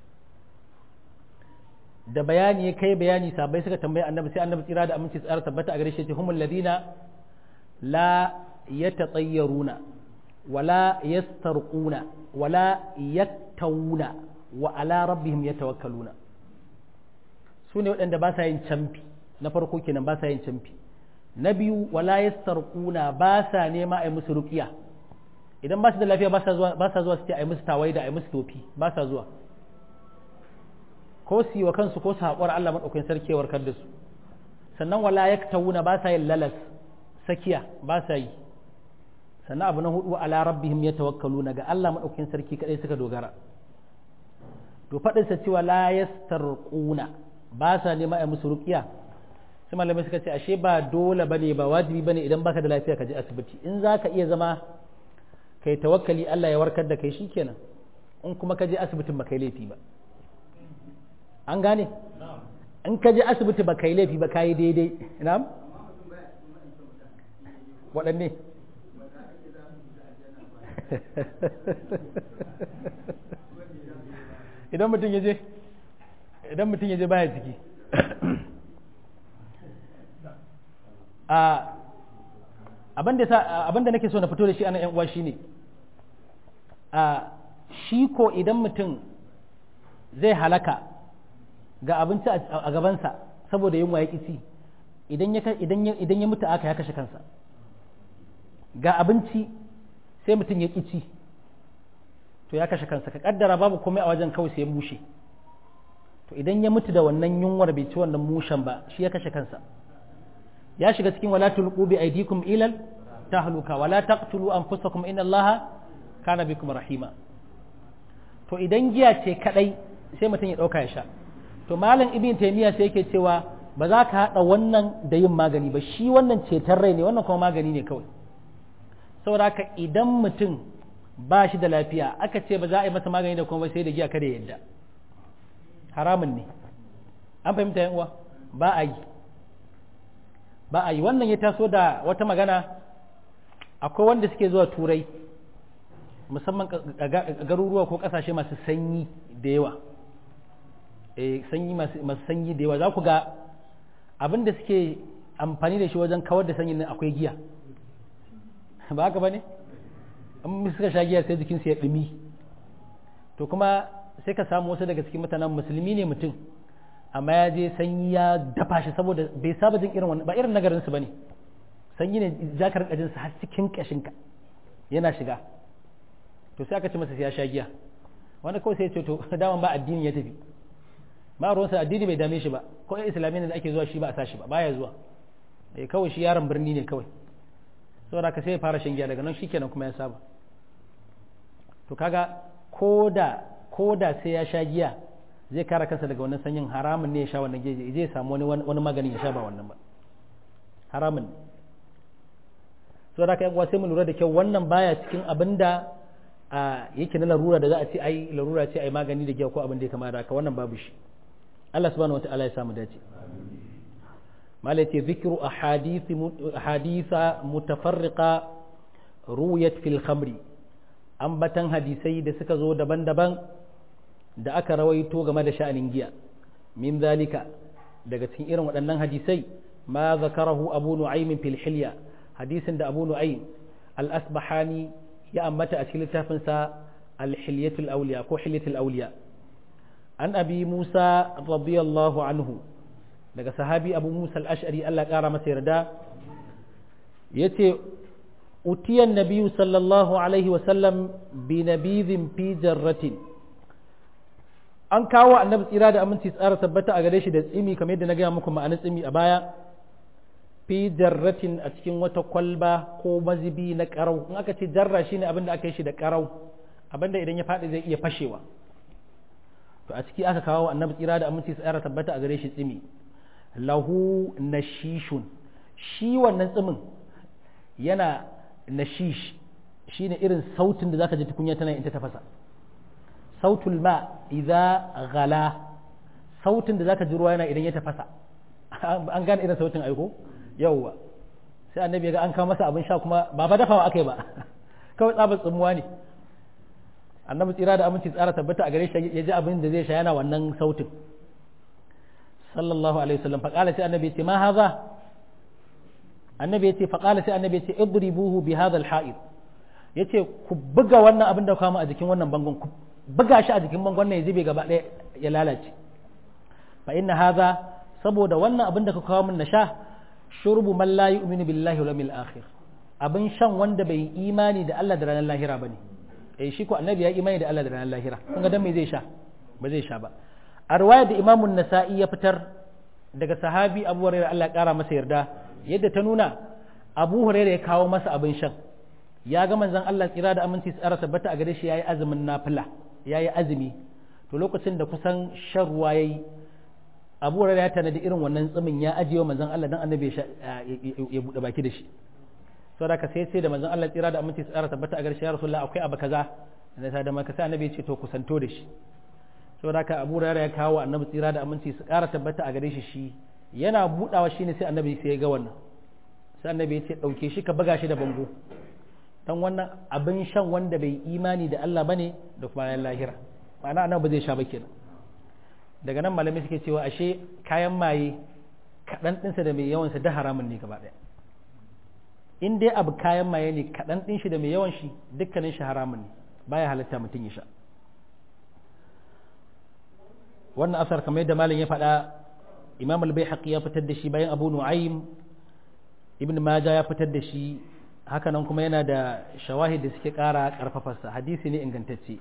da bayani ya kai bayani sabai suka tambayi annabi sai annabi tsira da aminci tsara tabbata a gare shi humul ladina la yatatayyaruna wala yastarquna wala yattawuna wa ala rabbihim yatawakkaluna su ne waɗanda ba sa yin camfi na farko kenan ba sa yin camfi na biyu wala yastarquna ba sa nema ai musu ruqiya idan ba su da lafiya ba sa zuwa ba sa zuwa su ce ai musu tawaida ai musu tofi ba sa zuwa ko su yi wa kansu ko su haƙura Allah maɗaukakin sarki ya warkar da su sannan wala yaktawuna ba sa yin lalas sakiya ba sa yi sannan abu na hudu ala rabbihim yatawakkaluna ga Allah maɗaukakin sarki kadai suka dogara to faɗin sa cewa la yastarquna ba sa nema ai musu ruqiya sai malamai suka ce ashe ba dole bane ba wajibi bane idan baka da lafiya ka je asibiti in zaka iya zama kai tawakkali Allah ya warkar da kai shikenan in kuma ka je asibitin ba kai laifi ba an gane in ka je asibiti ba kai laifi ba kai daidai na'am waɗanne idan mutum ya je idan mutum ya je baya ciki abinda nake so na fito da shi ana yan uwa shine a shi ko idan mutum zai halaka ga abinci a gabansa saboda yunwa ya kici idan ya mutu aka ya kashe kansa ga abinci sai mutum ya kici to ya kashe kansa ka kaddara babu komai a wajen kawai sai ya bushe to idan ya mutu da wannan yunwar bai ci wannan mushen ba shi ya kashe kansa ya shiga cikin wala tulqu bi aydikum ilal tahluka wala taqtulu anfusakum inna allaha kana bikum rahima to idan giya ce kadai sai mutum ya dauka ya sha to malam ibn taymiya sai yake cewa ba za ka hada wannan da yin magani ba shi wannan ceton rai ne wannan kuma magani ne kawai saboda haka idan mutum ba shi da lafiya aka ce ba za a yi masa magani da kuma sai da giya kada ya yadda haramun ne an fahimta yan uwa ba a yi ba a yi wannan ya taso da wata magana akwai wanda suke zuwa turai musamman garuruwa ko kasashe masu sanyi da yawa eh sanyi masu sanyi da yawa za ku ga abin da suke amfani da shi wajen kawar da sanyin nan akwai giya ba haka ba ne in suka sha giya sai jikinsu ya ɗumi to kuma sai ka samu wasu daga cikin mutanen musulmi ne mutum amma ya je sanyi ya dafa shi saboda bai saba jin irin wannan ba irin nagarinsu ba ne sanyi ne jakar kajinsa har cikin kashinka yana shiga to sai aka ce masa sai ya sha giya wanda kawai sai ya ce to daman ba addini ya tafi ba ruwansa addini bai dame shi ba ko islamiyya da ake zuwa shi ba a sa shi ba baya zuwa eh kawai shi yaron birni ne kawai saboda ka sai ya fara shan giya daga nan shikenan kuma ya saba to kaga koda koda sai ya sha giya zai kare kansa daga wannan sanyin haramun ne ya sha wannan giya zai samu wani wani maganin ya sha ba wannan ba haramun ne saboda ka yan uwa sai mu lura da kyau wannan baya cikin abinda a yake na larura da za a ce ai larura ce ai magani da giya ko abin da ya kama da haka wannan babu shi Allah subhanahu wataala ya samu dace malati zikru ahadith ahaditha mutafarriqa ruwayat fil khamri ambatan hadisai da suka zo daban-daban da aka rawaito game da sha'anin giya min zalika daga cikin irin waɗannan hadisai ma zakarahu abu nu'aym fil hilya hadisin da abu nu'aym al-asbahani ya ambata a cikin littafinsa al-hilyatul awliya ko hilyatul awliya an abi musa radiyallahu anhu daga sahabi abu musa al-ash'ari Allah ya kara masa yarda yace utiyan nabiyyu sallallahu alaihi wa sallam bi nabidhin fi jarratin an kawo annabi tsira da aminci tsara tabbata a gare shi da tsimi kamar yadda na gaya muku ma'anar tsimi a baya fi jarratin a cikin wata kwalba ko mazibi na karau in aka ce jarra shine abin da aka yi shi da karau abin da idan ya faɗi zai iya fashewa to a ciki aka kawo annabi tsira da aminci tsara tabbata a gare shi tsimi lahu nashishun shi wannan tsimin yana nashish shine irin sautin da zaka ji tukunya tana in ta tafasa sautul ma idza ghala sautin da zaka ji ruwa yana idan ya tafasa an gane irin sautin aiko yauwa sai annabi ya ga an kawo masa abin sha kuma ba fa dafawa akai ba kawai tsabar tsumuwa ne annabi tsira da aminci tsara tabbata a gare shi ya ji abin da zai sha yana wannan sautin sallallahu alaihi wasallam fa qala sai annabi ce ma haza annabi yace fa qala sai annabi yace idribuhu bi hadha al-ha'id yace ku buga wannan abin da kawo mu a jikin wannan bangon ku buga shi a jikin bangon nan ya zube gaba ɗaya ya lalace fa inna hadha saboda wannan abin da ka kawo min na sha shurbu man la yu'minu billahi wal yawmil akhir abin shan wanda bai imani da Allah da ranar lahira bane eh shi ko annabi ya imani da Allah da ranar lahira kun ga dan me zai sha ba zai sha ba a riwaya da Imam an-Nasa'i ya fitar daga sahabi Abu Hurairah Allah ya kara masa yarda yadda ta nuna Abu Hurairah ya kawo masa abin shan ya ga manzon Allah tsira da aminci tsara tabbata a gare shi yayi azumin nafila yayi azumi to lokacin da kusan shan ruwa yayi Abu Hurairah ya tanadi irin wannan tsimin ya ajiye manzon Allah dan annabi ya bude baki da shi saboda ka sai sai da manzon Allah tsira da aminci tsara tabbata a gare shi ya Rasulullah akwai abu kaza na ta da maka sai annabi ya ce to kusanto da shi saboda haka Abu Hurairah ya kawo annabi tsira da aminci su ƙara tabbata a gare shi shi yana budawa shine sai annabi sai ya ga wannan sai annabi ya ce dauke shi ka buga shi da bango dan wannan abin shan wanda bai imani da Allah bane da kuma ranar lahira ma'ana annabi ba zai sha ba kenan daga nan malamai suke cewa ashe kayan maye kaɗan ɗinsa da mai yawansa da haramun ne gaba ɗaya in dai abu kayan maye ne kaɗan ɗin shi da mai yawan shi dukkanin shi haramun ne baya halatta mutum ya sha wannan asar kamar yadda malam ya faɗa imam al-baihaqi ya fitar da shi bayan abu nu'aym ibn majah ya fitar da shi haka nan kuma yana da shawahid da suke ƙara ƙarfafarsa hadisi ne ingantacce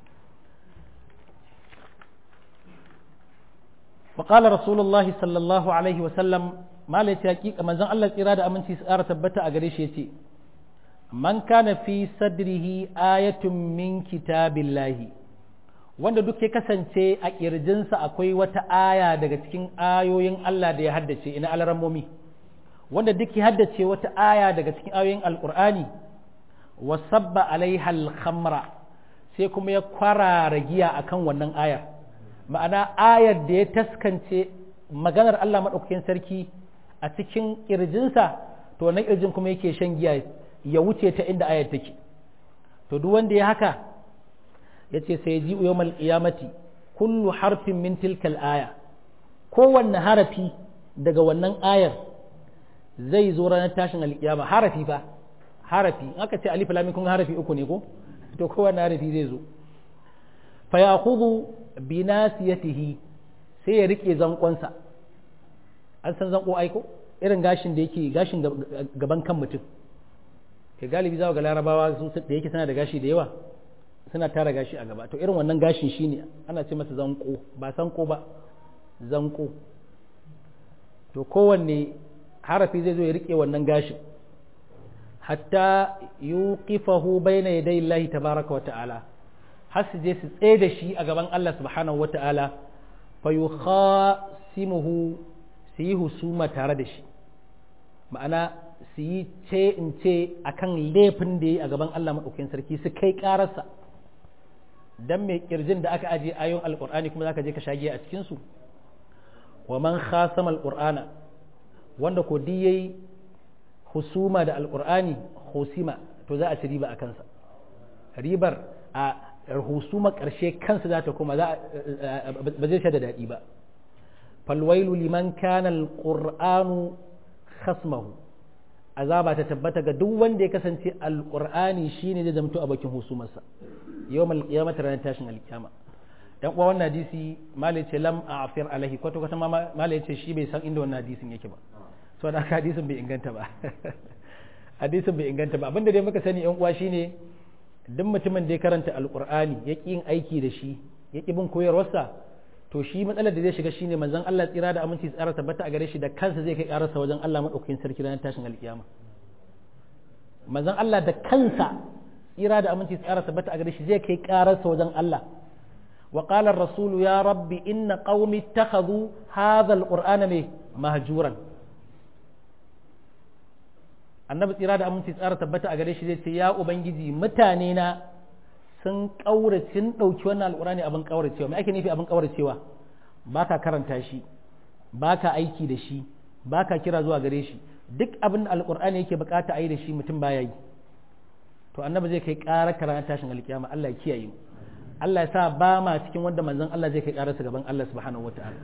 وقال رسول الله صلى الله عليه وسلم ما لا تحقيق من زن الله إرادة أمن تسأر تبت أجريش يتي من كان في صدره آية من كتاب الله wanda duk ya kasance a ƙirjinsa akwai wata aya daga cikin ayoyin Allah da ya haddace ina alarammomi wanda duk ya haddace wata aya daga cikin ayoyin alƙur'ani wa sabba alaiha al-khamra sai kuma ya kwarara giya akan wannan ayar ma'ana ayar da ya taskance maganar Allah maɗaukakin sarki a cikin ƙirjinsa to wannan ƙirjin kuma yake shan giya ya wuce ta inda ayar take to duk wanda ya haka ya ce sai ji yawmal qiyamati kullu harfin min tilkal aya kowanne harafi daga wannan ayar zai zo ranar tashin alƙiyama harafi fa harafi in aka ce alif lam kun harafi uku ne ko to kowanne harafi zai zo fa ya'khudhu binasiyatihi sai ya rike zankonsa an san zanko aiko irin gashin da yake gashin gaban kan mutum ke galibi za ga larabawa su da yake suna da gashi da yawa suna tara gashi a gaba to irin wannan gashin shine ana ce masa zanko ba sanko ba zanko to kowanne harafi zai zo ya rike wannan gashin hatta yuqifahu bayna yaday Allah tabaaraka wa ta'ala har su je su tsaye da shi a gaban Allah subhanahu wata'ala fa yukhasimuhu su yi husuma tare da shi ma'ana su yi ce in ce akan laifin da yi a gaban Allah maɗaukakin sarki su kai ƙararsa dan mai kirjin da aka aje ayoyin alƙur'ani kuma zaka je ka shagiya a cikin su wa man khasama alqur'ana wanda ko di yayi husuma da alqur'ani husima to za a ci riba a kansa ribar a husuma ƙarshe kansa za ta koma ba zai sha da daɗi ba falwailu liman kana alqur'anu khasmahu azaba ta tabbata ga duk wanda ya kasance alqur'ani shine zai zamto abokin husumarsa yawmal qiyamati ranar tashin alkiyama dan uwa wannan hadisi malai ce lam a'fir alaihi kwato kwata malai ce shi bai san inda wannan hadisin yake ba so da hadisin bai inganta ba hadisin bai inganta ba abinda dai muka sani yan uwa shine duk mutumin da ya karanta alqur'ani ya ƙi yin aiki da shi ya ƙi bin koyarwarsa to shi matsalar da zai shiga shine manzon Allah tsira da aminci tsara tabbata a gare shi da kansa zai kai ƙararsa wajen Allah madaukakin sarki ranar tashin alkiyama manzon Allah da kansa tsira da aminci tsara tabbata a gare shi zai kai ƙararsa wajen Allah wa qala ar-rasul ya rabbi inna qaumi ittakhadhu hadha al-qur'ana mahjuran annabi tsira da aminci tsara tabbata a gare shi zai ce ya ubangiji mutane na sun kaurace sun dauki wannan alqur'ani abin kauracewa me ake nufi abin kauracewa baka karanta shi baka aiki da shi baka kira zuwa gare shi duk abin da alqur'ani yake bukata a yi da shi mutum baya yi to annabi zai kai ƙara karanta tashin alkiyama Allah ya kiyaye mu Allah ya sa ba ma cikin wanda manzon Allah zai kai ƙararsa gaban Allah subhanahu wataala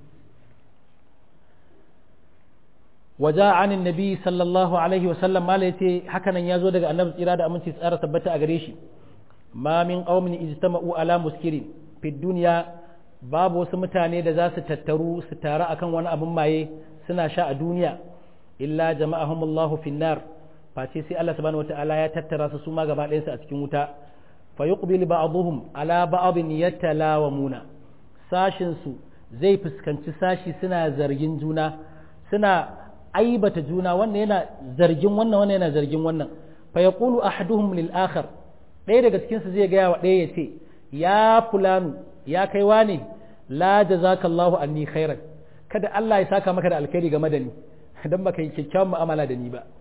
waja anin nabi sallallahu alaihi wasallam mala yace hakanan yazo daga annabi tsira da aminci tsara tabbata a gare shi ma min qaumin ijtama'u ala muskirin fi dunya babu wasu mutane da za su tattaru su taru akan wani abin maye suna sha a duniya illa jama'ahumullahu fin nar face sai Allah subhanahu wataala ya tattara su suma gaba ɗayansu a cikin wuta fa yuqbil ba'dhum ala ba'dhin yatalawamuna sashin su zai fuskanci sashi suna zargin juna suna aibata juna wannan yana zargin wannan wannan yana zargin wannan fa yaqulu ahaduhum lil akhar ɗaya daga cikin su zai gaya wa ɗaya ya ce ya fulanu ya kai wane la jazakallahu anni khairan kada Allah ya saka maka da alkhairi game da ni dan baka yi kyakkyawan mu'amala da ni ba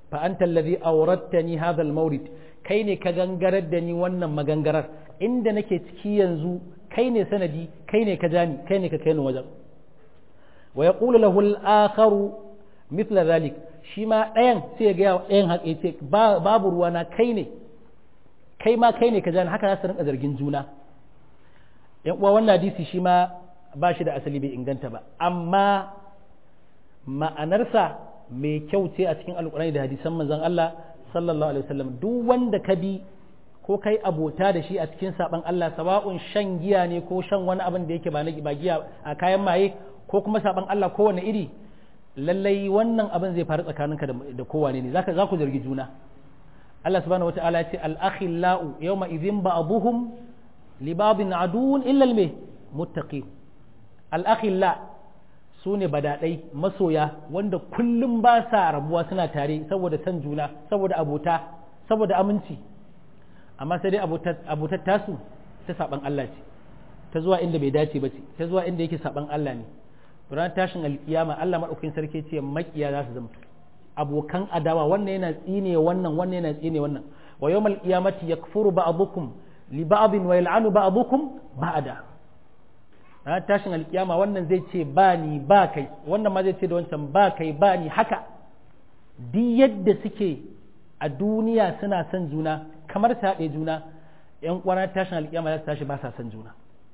fa anta alladhi awradtani hadha al-mawrid kai ne ka gangarar da ni wannan magangarar inda nake ciki yanzu kai ne sanadi kai ne ka jani kai ne ka kai ni wajen wa yaqulu lahu al-akharu mithla dhalik shi ma ɗayan sai ya ga ɗayan haka ce babu ruwa na kai ne kai ma kai ne ka jani haka za su rinka zargin juna yan uwa wannan hadisi shi ma ba shi da asali bai inganta ba amma ma'anarsa mai kyau ce a cikin alkurani da hadisan manzon Allah sallallahu alaihi wasallam duk wanda ka bi ko kai abota da shi a cikin saban Allah sawa'un shan giya ne ko shan wani abin da yake ba na ba giya a kayan maye ko kuma saban Allah kowane iri lallai wannan abin zai faru tsakaninka da kowane ne zaka za ku zargi juna Allah subhanahu wataala ya ce al-akhillau yawma idhin ba'dhum li ba'dhin aduwwun illa al-muttaqin al-akhilla su ne badaɗai masoya wanda kullum ba sa rabuwa suna tare saboda san juna saboda abota saboda aminci amma sai dai abotar tasu ta saban Allah ce ta zuwa inda bai dace ba ce ta zuwa inda yake saban Allah ne ranar tashin alkiyama Allah madaukakin sarki ce makiya za su zama abokan adawa wannan yana tsine wannan wannan yana tsine wannan wa yawmal qiyamati yakfuru ba'dukum li ba'din wa yal'anu ba'dukum ba'da ranar tashin alkiyama wannan zai ce ba ni ba kai wannan ma zai ce da wancan ba kai ba ni haka duk yadda suke a duniya suna son juna kamar su haɗe juna yan kwana tashin alkiyama za su tashi ba sa son juna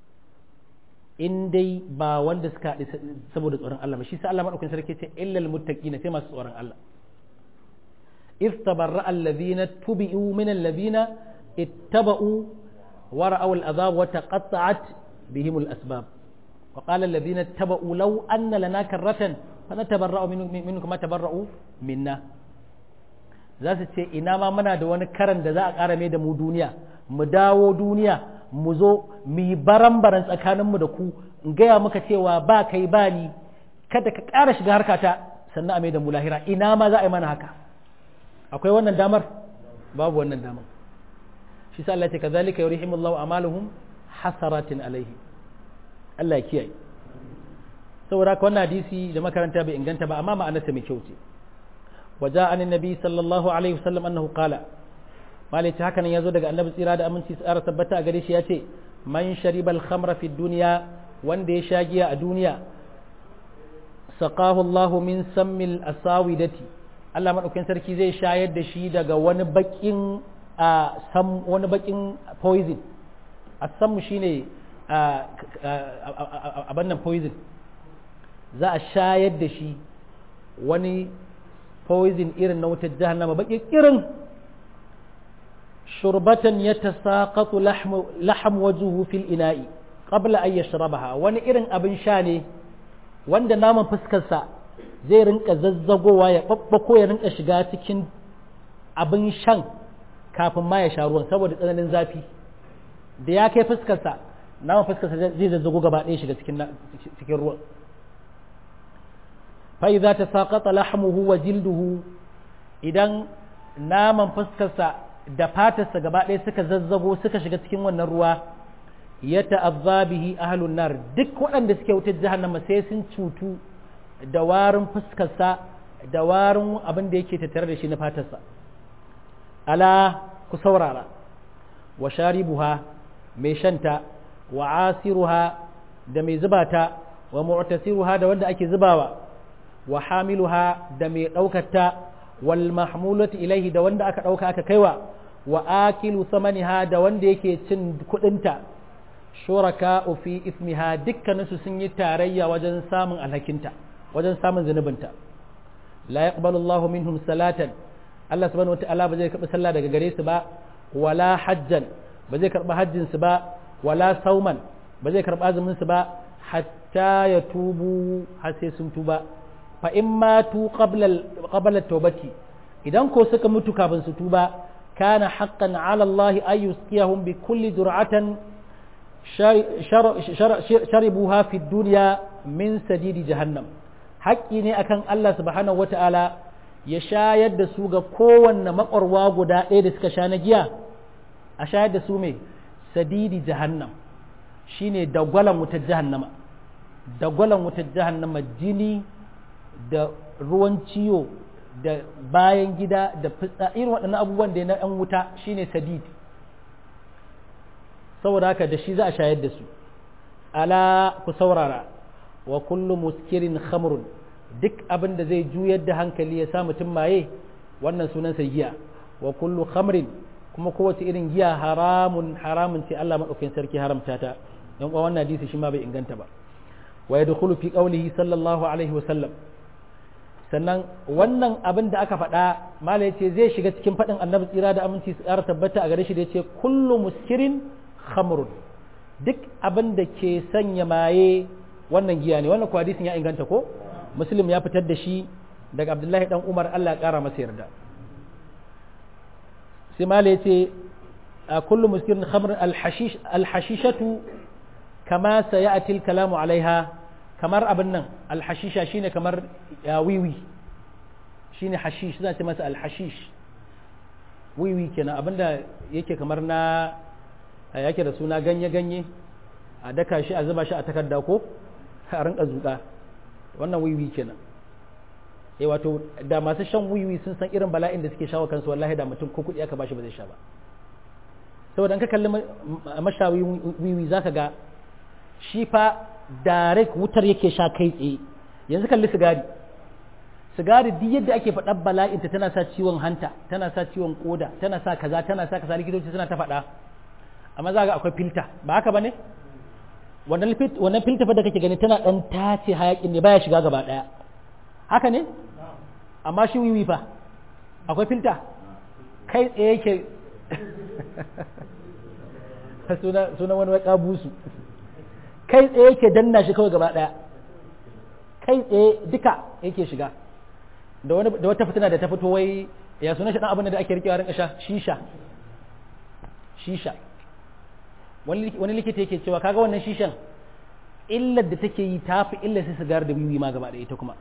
in dai ba wanda suka haɗe saboda tsoron Allah ba shi sai Allah madaukakin sarki ce illal muttaqina sai masu tsoron Allah istabarra alladhina tubi'u min alladhina ittaba'u wa ra'aw al'adab wa taqatta'at bihim al-asbab وقال الذين اتبعوا لو أن لنا كرة فنتبرأ منكم ما تبرأوا منا za su ce ina ma muna da wani karan da za a ƙara mai da mu duniya mu dawo duniya mu zo mu yi baran-baran tsakaninmu da ku in gaya muka cewa ba kai ba ni kada ka ƙara shiga harkata sannan a mai da mu lahira ina ma za a yi mana haka akwai wannan damar babu wannan damar shi sa Allah ya ce kazalika yurihimullahu amaluhum hasaratin alaihi Allah ya kiyaye saboda haka wannan hadisi da makaranta bai inganta ba amma ma'anarsa mai kyau ce waja an annabi sallallahu alaihi wasallam annahu qala malai ta haka nan yazo daga annabi tsira da aminci tsara tabbata a gare shi yace man shariba al-khamra fi dunya wanda ya sha giya a duniya saqahu Allah min sammil asawidati Allah madaukakin sarki zai shayar da shi daga wani bakin a sam wani bakin poison asam shine a bannan poison za a shayar da shi wani poison irin na wutar jahannama baki kirin shurbatan ya tasaqatu lahm wajuhu fil ina'i qabla an yashrabaha wani irin abin sha ne wanda naman fuskarsa zai rinka zazzagowa ya babbako ya rinka shiga cikin abin shan kafin ma ya sha ruwan saboda tsananin zafi da ya kai fuskarsa naman fuskarsa zai zazzago gaba ɗaya shiga cikin cikin ruwan fa idza tasaqata lahmuhu wa jilduhu idan naman fuskarsa da fatarsa gaba ɗaya suka zazzago suka shiga cikin wannan ruwa ya ta'azza bihi ahlun nar duk waɗanda suke wutar jahannama sai sun cutu da warin fuskarsa da warin abin da yake tattare da shi na fatarsa ala ku saurara wa sharibuha mai shanta wa asiruha da mai zubata wa mu'tasiruha da wanda ake zubawa wa hamiluha da mai ɗaukata wal mahmulati ilaihi da wanda aka ɗauka aka kaiwa wa akilu samaniha da wanda yake cin kuɗinta shuraka fi ismiha dukkaninsu sun yi tarayya wajen samun alhakinta wajen samun zunubinta la yaqbalu Allahu minhum salatan Allah subhanahu wataala ba zai karɓi sallah daga gare su ba wala hajjan ba zai karɓi hajjin su ba wala sauman ba zai karɓi azumin su ba hatta ya tubu har sai sun tuba fa in matu qabla qabla tawbati idan ko suka mutu kafin su tuba kana haqqan ala Allah ay yusqiyahum bi kulli dur'atan sharibuha fi dunya min sadidi jahannam haƙƙi ne akan Allah subhanahu wata'ala ya shayar da su ga kowanne makwarwa guda ɗaya da suka sha na giya a shayar da su mai sadidi jahannam shine dagwalan wutar jahannama dagwalan wutar jahannama jini da ruwan ciwo da bayan gida da fitsa irin waɗannan abubuwan da na ɗan wuta shine sadid saboda haka da shi za a shayar da su ala ku saurara wa kullu muskirin khamrun duk abin da zai juyar da hankali ya sa mutum maye wannan sunansa giya wa kullu khamrin kuma kowace irin giya haramun haramun ce Allah madaukakin sarki haramta ta dan uwa wannan hadisi shi ma bai inganta ba wa yadkhulu fi qawlihi sallallahu alaihi wa sallam sannan wannan abin da aka faɗa malai ce zai shiga cikin faɗin annabi tsira da aminci su ƙara tabbata a gare shi da ya ce kullu muskirin khamrun duk abin da ke sanya maye wannan giya ne wannan ko hadisin ya inganta ko muslim ya fitar da shi daga abdullahi dan umar Allah ya ƙara masa yarda sai malai ya ce kullu muskirin khamrun alhashish alhashishatu kama sayati alkalamu alaiha kamar abin nan alhashisha shine kamar wiwi shine hashish za ta masa alhashish wiwi kenan abinda yake kamar na yake da suna ganye ganye a daka shi a zuba shi a takarda ko a rinka zuka wannan wiwi kenan eh wato da masu shan wiwi sun san irin bala'in da suke shawo kansu wallahi da mutum ko kudi aka bashi ba zai sha ba saboda an ka kalli mashawi wiwi zaka ga shi fa direct wutar yake sha kai tsaye yanzu kalli sigari sigari duk yadda ake faɗa bala'inta tana sa ciwon hanta tana sa ciwon koda tana sa kaza tana sa kaza likitoci suna ta faɗa amma za ga akwai filta ba haka bane wannan wannan filta fa da kake gani tana dan tace hayakin ne baya shiga gaba daya haka ne amma shi wiwi fa akwai filta kai tsaye yake suna suna wani wai kabusu kai tsaye yake danna shi kawai gaba daya kai tsaye duka yake shiga da wani da wata fitina da ta fito wai ya sunan shi dan abin da ake rikewa rinka sha shisha shisha wani wani likita yake cewa kaga wannan shishan illar da take yi tafi illar sai sigar da wiwi ma gaba daya ita kuma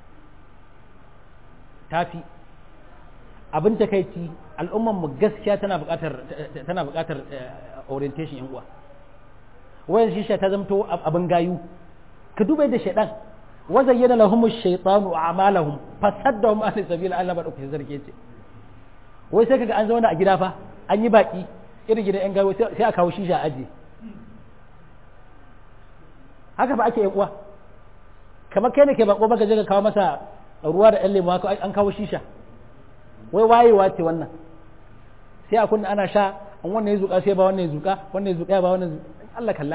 tafi abin takeici al'umman mu gaskiya tana buƙatar tana buƙatar orientation yan uwa wayan shisha ta zamto abin gayu ka duba da shaidan wa zayyana lahum ash-shaytanu a'malahum fasaddahum an sabila Allah ba dauke zarge ce wai sai kaga an zauna a gida fa an yi baki irin gidan yan gayu sai a kawo shisha aje haka fa ake yan uwa kamar kai ne ke bako baka je ka kawo masa ruwa da ɗan lemu haka an kawo shisha wai wayewa ce wannan sai a kunna ana sha an wannan ya zuka sai ba wannan ya zuka wannan ya zuka ba wannan Allah kalla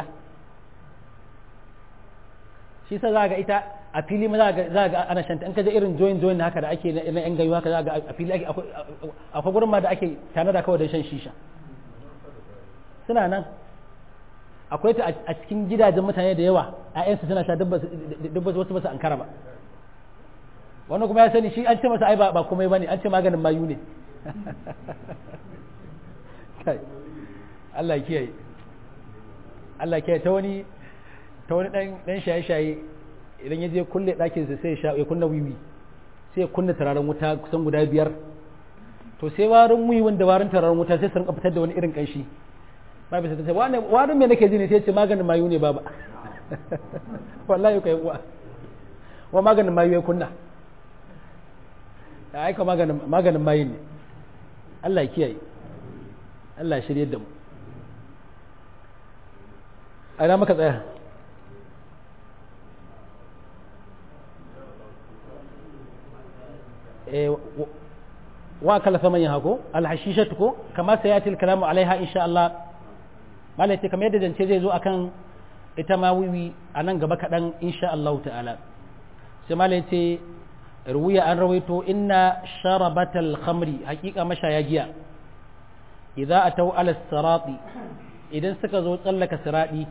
shi sa za ga ita a fili ma za ga ana shanta in ka je irin join join haka da ake na yan gayu haka za ga a fili ake akwai gurin ma da ake tanada kawai don shan shisha suna nan akwai ta a cikin gidajen mutane da yawa ƴaƴansu suna sha dubba wasu basu ankara ba wannan kuma ya sani shi an ce masa ai ba komai bane an ce maganin mayu ne Allah ya kiyaye Allah ke ta wani ta wani dan dan shaye-shaye idan ya je kulle ɗakin sa sai ya kunna wiwi sai ya kunna turaren wuta kusan guda biyar to sai warin wiwin da warin turaren wuta sai su rinka fitar da wani irin kanshi ba bisa ta wani warin me nake ji ne sai ya ce maganin mayu ne baba wallahi kai uwa wa maganin mayu ya kunna ai ka maganin maganin mayu ne Allah ya kiyaye Allah ya shirye da mu a ina maka tsaya wa kala saman yin hako alhashishatu ko kama sayati alkalamu alaiha insha Allah malai ce kamar yadda zance zai zo akan ita ma wiwi a nan gaba kaɗan insha Allah ta'ala sai malai ce ruwiya an rawaito inna sharabatal khamri haƙiƙa mashaya giya idza atau ala sirati idan suka zo tsallaka siradi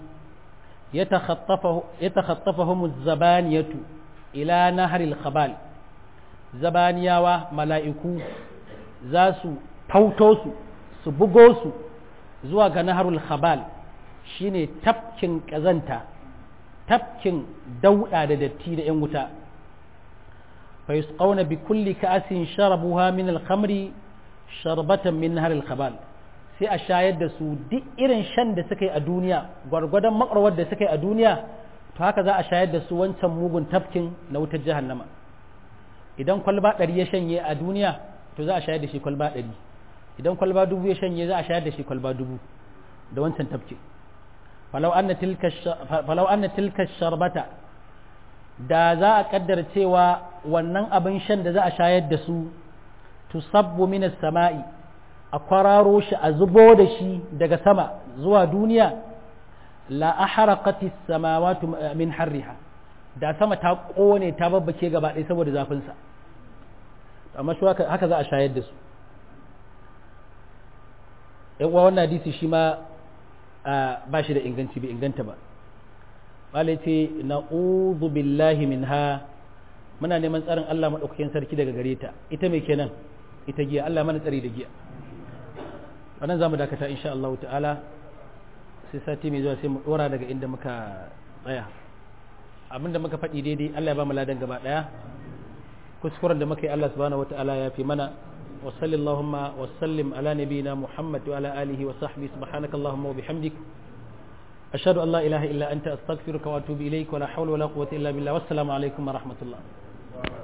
يتخطفهم الزبانية إلى نهر الخبال زبانياوا ملائكو زاسو توتوسو سبغوسو زواغ نهر الخبال شيني تبكين كزنتا تبكين دودا ددتي da ‘yan wuta فيسقون بكل كأس شربوها من الخمر شربة من نهر الخبال sai a shayar da su duk irin shan da suka yi a duniya gwargwadon makarwar da suka yi a duniya to haka za a shayar da su wancan mugun tafkin na wutar jahannama idan kwalba ɗari ya shanye a duniya to za a shayar da shi kwalba ɗari idan kwalba dubu ya shanye za a shayar da shi kwalba dubu da wancan tafki falau anna tilka sharbata da za a kaddara cewa wannan abin shan da za a shayar da su tusabbu minas sama'i a kwararo shi a zubo da shi daga sama zuwa duniya la ahraqati samawati min harriha da sama ta kone ta babbake gaba ɗaya saboda zafin sa amma shi haka za a shayar da su yan uwa wannan hadisi shi ma ba shi da inganci bai inganta ba malai ce na'udhu billahi minha muna neman tsarin Allah madaukakin sarki daga gare ta ita mai kenan ita giya Allah mana tsari da giya wannan zamu dakata insha Allah ta'ala sai sati mai zuwa sai mu dora daga inda muka tsaya abinda muka faɗi daidai Allah ya ba mu ladan gaba daya kuskuren da muka yi Allah subhanahu wata'ala ya fi mana wa sallallahu wa sallim ala nabiyyina Muhammad wa ala alihi wa sahbihi subhanakallahumma wa bihamdik ashhadu an la ilaha illa anta astaghfiruka wa atubu ilaik wa la hawla wa la quwwata illa billah wassalamu alaikum wa rahmatullah